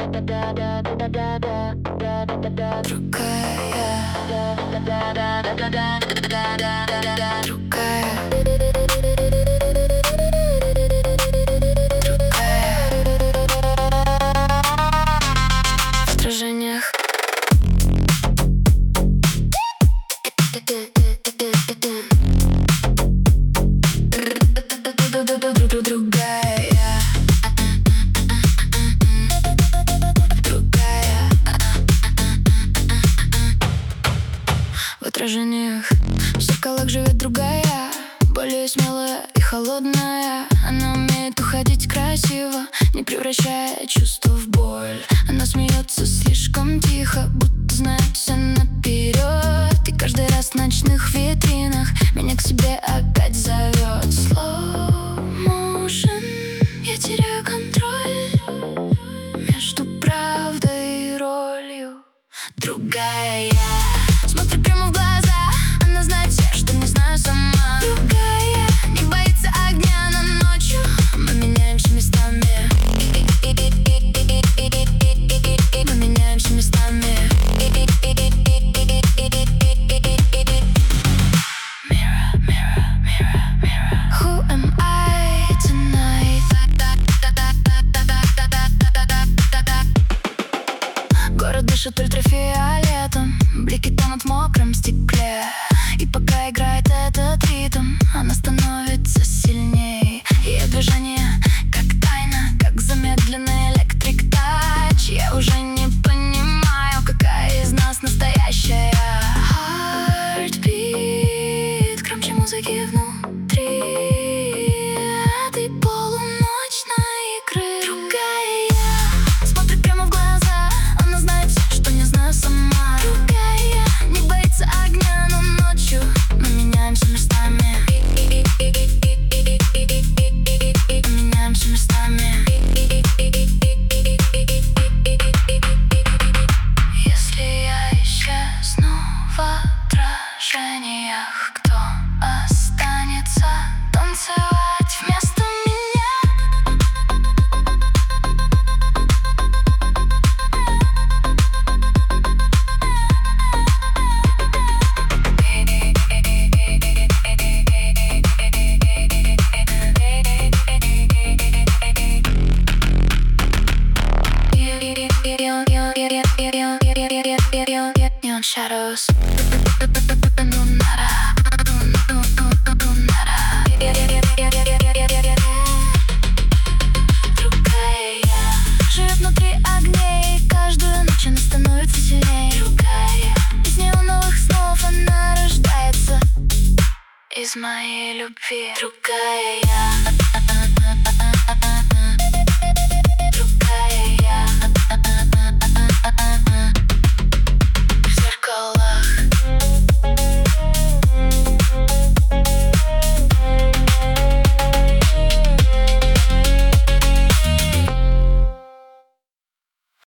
В отражениях. В отражениях, в зеркалах живет другая, более смелая и холодная. Она умеет уходить красиво, не превращая чувства в боль. Она смеется слишком тихо, будто знает все наперед. И каждый раз в ночных витринах меня к себе опять зовет. Slow motion, я теряю контроль между правдой и ролью. Другая я смотрю прямо в глаза, она знает все, что не знаю сама. Другая не боится огня, но ночью мы меняемся местами. Мы меняемся местами. Mirror, mirror, mirror, mirror. Who am I tonight? Город дышит ультрафиолетом, блики тонут в мокром стекле. И пока играет этот ритм, она становится сильней. Ее движение как тайна, как замедленный электрик тач. Я уже не понимаю, какая из нас настоящая. Heartbeat громче музыки внутри этой полуночной игры. Другая я смотрит прямо в глаза, она знает все, что не знаю сама. Другая не боится огня, но ночью мы меняемся местами. Меняемся местами. Если я исчезну в отражениях, кто останется танцевать вместо меня? Neon shadows. Другая я живет внутри огней, каждую ночь она становится сильнее. Другая из неоновых снов она рождается из моей любви. Другая я.